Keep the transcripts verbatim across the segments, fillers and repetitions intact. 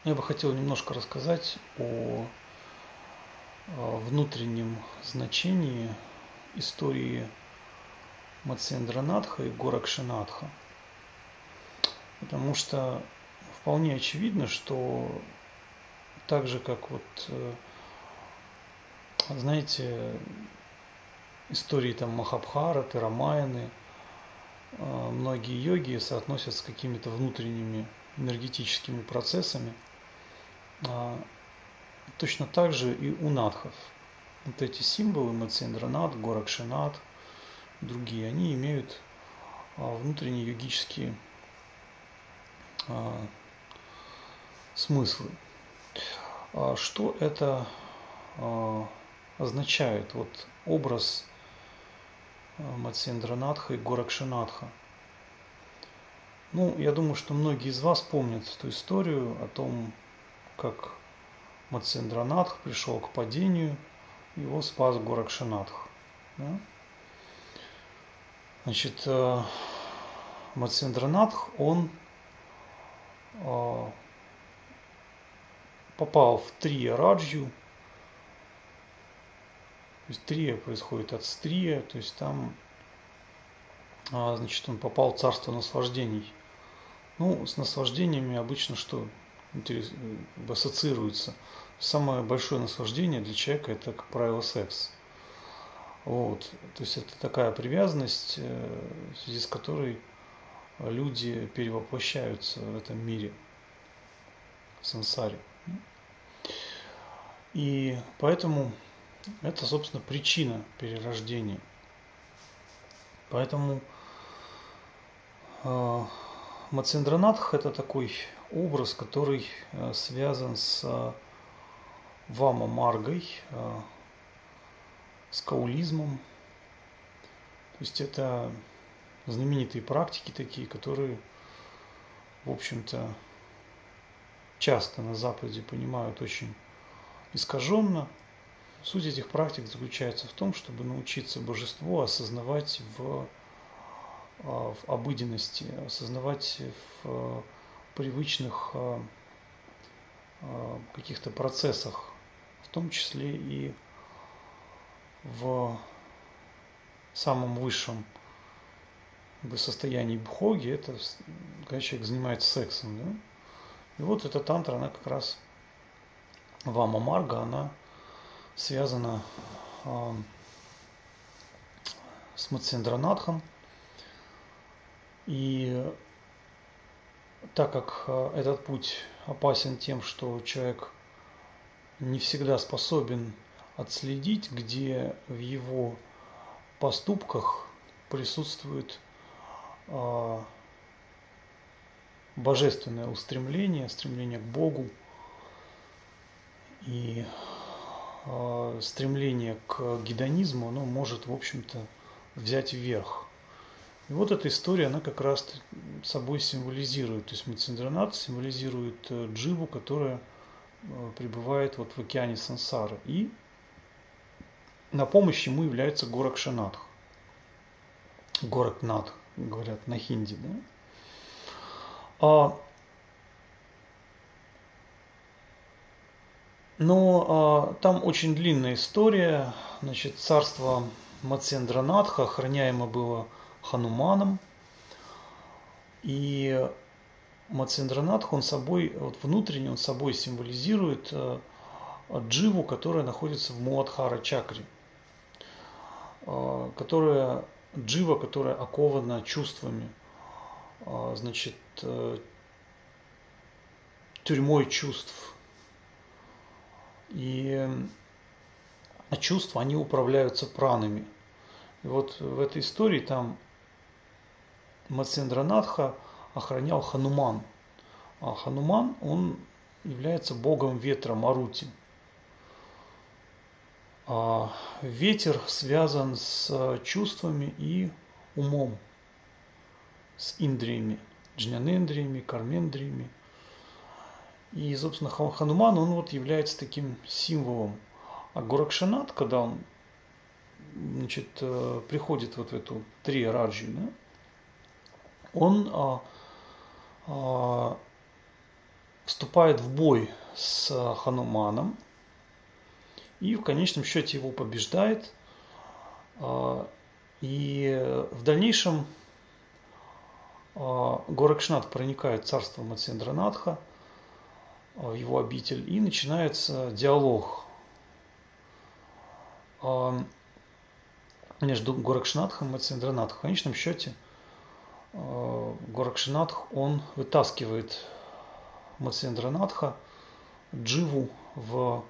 Я бы хотел немножко рассказать о внутреннем значении истории Матсиндранатха и Горакшинатха. Потому что вполне очевидно, что так же, как вот, знаете, истории там Махабхараты, Рамаяны, многие йоги соотносят с какими-то внутренними энергетическими процессами. Точно так же и у надхов. Вот эти символы Матсиндранат, Горакшинат, другие, они имеют внутренние йогические смыслы. Что это означает? Вот образ Матсиндранатха и Горакшинатха. Ну, я думаю, что многие из вас помнят эту историю о том, как Матсиндранатх пришел к падению, его спас Горакшинатх. Да? Значит, Матсиндранатх, он попал в трия раджью. То есть трия происходит от стрия, то есть там, значит, он попал в царство наслаждений. Ну, с наслаждениями обычно что ассоциируется? Самое большое наслаждение для человека это, как правило, секс. Вот. То есть это такая привязанность, в связи с которой люди перевоплощаются в этом мире, в сансаре. И поэтому это, собственно, причина перерождения. Поэтому э, Матсиндранатх – это такой образ, который э, связан с вама-маргой, э, с каулизмом. То есть это знаменитые практики такие, которые, в общем-то, часто на Западе понимают очень искаженно. Суть этих практик заключается в том, чтобы научиться божество осознавать в, в обыденности, осознавать в привычных каких-то процессах, в том числе и в самом высшем состоянии бхоги, это когда человек занимается сексом. Да? И вот эта тантра, она как раз, вама марга, она связана э, с Матсиндранатхом. И так как этот путь опасен тем, что человек не всегда способен отследить, где в его поступках присутствует э, божественное устремление, стремление к Богу и э, стремление к гедонизму, оно может, в общем-то, взять вверх. И вот эта история, она как раз собой символизирует, то есть Матсиндранат символизирует дживу, которая пребывает вот в океане сансары. И на помощь ему является Горакшинатх. Горакнатх, говорят на хинди. Да? А, но а, там очень длинная история. Значит, царство Матсиндранатха охраняемо было Хануманом. И Матсиндранатх, он собой, вот внутренне он собой символизирует э, дживу, которая находится в Муладхара чакре, э, которая, джива, которая окована чувствами, э, значит, э, тюрьмой чувств. И э, чувства, они управляются пранами. И вот в этой истории там Матсиндранатха охранял Хануман. А Хануман, он является богом ветра Марути. А ветер связан с чувствами и умом, с индриями, джнанендриями, кармендриями. И, собственно, Хануман, он вот является таким символом. А Горакшинат, когда он, значит, приходит вот в эту три раджи, да, он а, а, вступает в бой с Хануманом и в конечном счете его побеждает. И в дальнейшем Горакшнат проникает в царство Матсендранатха, в его обитель, и начинается диалог между Горакшнатхом и Матсендранатхом. В конечном счете Горакшнатх, он вытаскивает Матсендранатха, Дживу, в,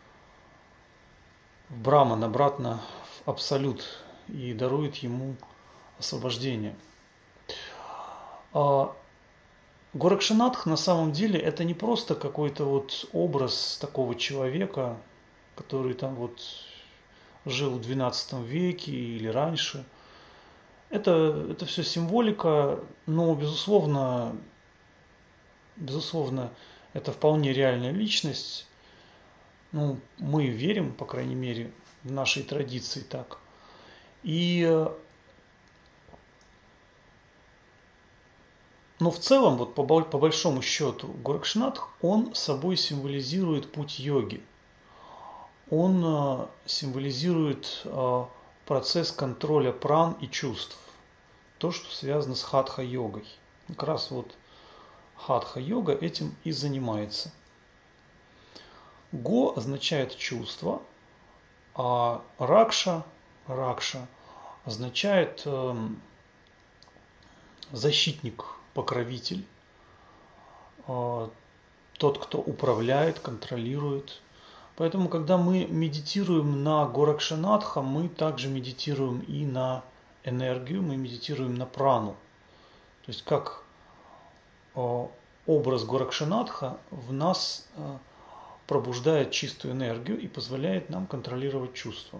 в Браман, обратно в Абсолют, и дарует ему освобождение. Горакшнатх на самом деле это не просто какой-то вот образ такого человека, который там вот жил в двенадцатом веке или раньше. Это, это все символика, но безусловно, безусловно, это вполне реальная личность. Ну, мы верим, по крайней мере, в нашей традиции так. И но в целом, вот по, по большому счету, Горакшнатх, он собой символизирует путь йоги. Он символизирует процесс контроля пран и чувств. То, что связано с хатха-йогой. Как раз вот хатха-йога этим и занимается. Го означает чувство, а ракша, ракша означает э, защитник, покровитель, э, тот, кто управляет, контролирует. Поэтому, когда мы медитируем на Горакшнатха, мы также медитируем и на энергию, мы медитируем на прану. То есть, как э, образ Горакшнатха в нас э, пробуждает чистую энергию и позволяет нам контролировать чувства.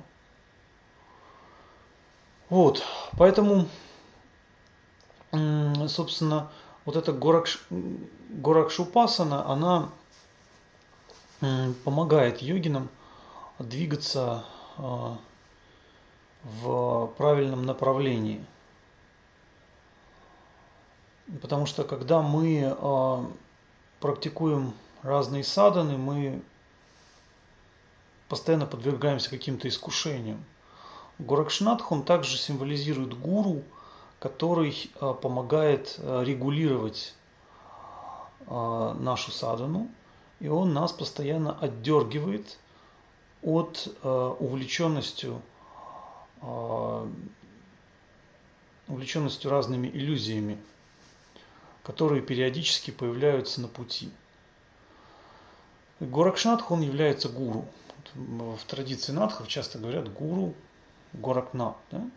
Вот, поэтому, собственно, вот эта Горакш... Горакшупасана, она помогает йогинам двигаться в правильном направлении. Потому что когда мы практикуем разные садханы, мы постоянно подвергаемся каким-то искушениям. Горакшнатх, он также символизирует гуру, который помогает регулировать нашу садхану, и он нас постоянно отдергивает от увлеченностью, увлеченностью разными иллюзиями, которые периодически появляются на пути. Горакшнатх, он является гуру. В традиции надхов часто говорят гуру Горакнат.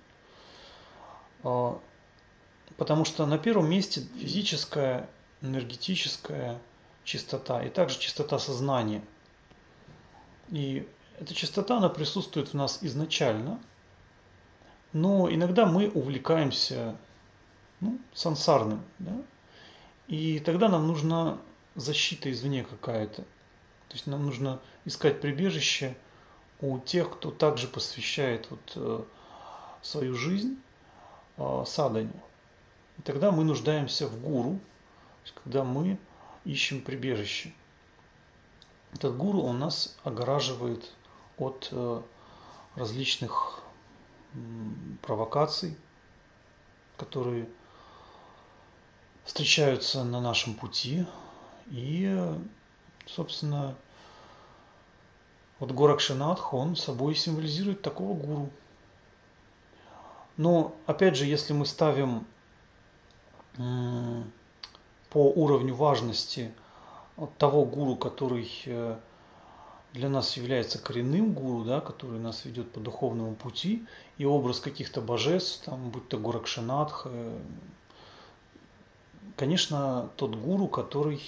Да? Потому что на первом месте физическая, энергетическая чистота и также чистота сознания. И эта чистота, она присутствует в нас изначально, но иногда мы увлекаемся ну, сансарным. Да? И тогда нам нужна защита извне какая-то. То есть нам нужно искать прибежище у тех, кто также посвящает вот, э, свою жизнь э, садхане. И тогда мы нуждаемся в гуру, то есть, когда мы ищем прибежище. Этот гуру, он нас огораживает от э, различных э, провокаций, которые встречаются на нашем пути. И, собственно, вот Горакшнатх, он собой символизирует такого гуру. Но, опять же, если мы ставим по уровню важности того гуру, который для нас является коренным гуру, да, который нас ведет по духовному пути, и образ каких-то божеств, там, будь то Горакшнатх, конечно, тот гуру, который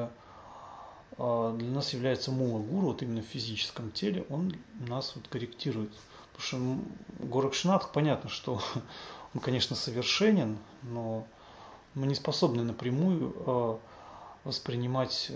для нас является мула-гуру, вот именно в физическом теле, он нас вот корректирует. Потому что Горакшнатх, понятно, что он, конечно, совершенен, но мы не способны напрямую воспринимать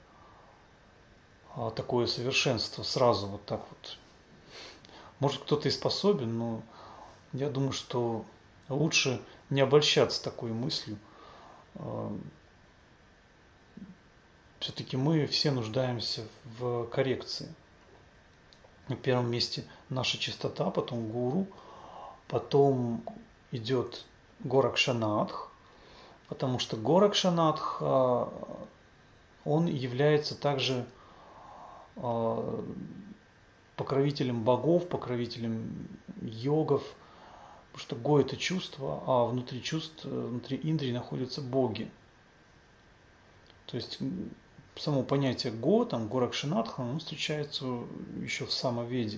такое совершенство сразу вот так вот. Может, кто-то и способен, но я думаю, что лучше не обольщаться такой мыслью. все-таки мы все нуждаемся в коррекции. На первом месте наша чистота, потом гуру, потом идет Горакшанатх, потому что Горакшанатх, он является также покровителем богов, покровителем йогов, потому что го – это чувство, а внутри чувств, внутри индрии находятся боги. То есть само понятие го, там Горакшанатха, оно встречается еще в Самаведе.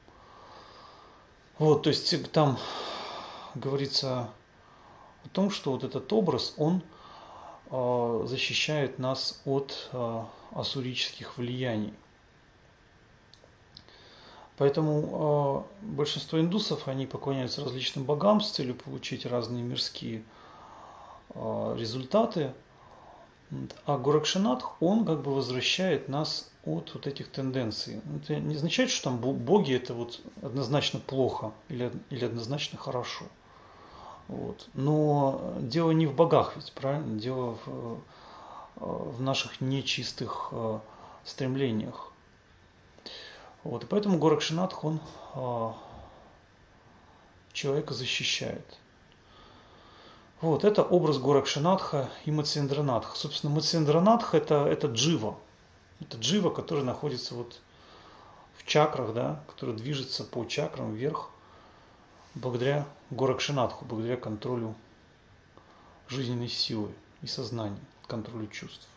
Вот, то есть там говорится о том, что вот этот образ, он э, защищает нас от э, ассурических влияний. Поэтому э, большинство индусов, они поклоняются различным богам с целью получить разные мирские э, результаты. А Горакшанатх, он как бы возвращает нас от вот этих тенденций. Это не означает, что там боги это вот однозначно плохо или, или однозначно хорошо. Вот. Но дело не в богах ведь, правильно? Дело в, в наших нечистых э, стремлениях. Вот. И поэтому Горакшанатх, он э, человека защищает. Вот, это образ Горакшанатха и Матсьендранатха. Собственно, Матсьендранатх это, это джива. Это джива, который находится вот в чакрах, да, который движется по чакрам вверх благодаря Горакшанатху, благодаря контролю жизненной силы и сознания, контролю чувств.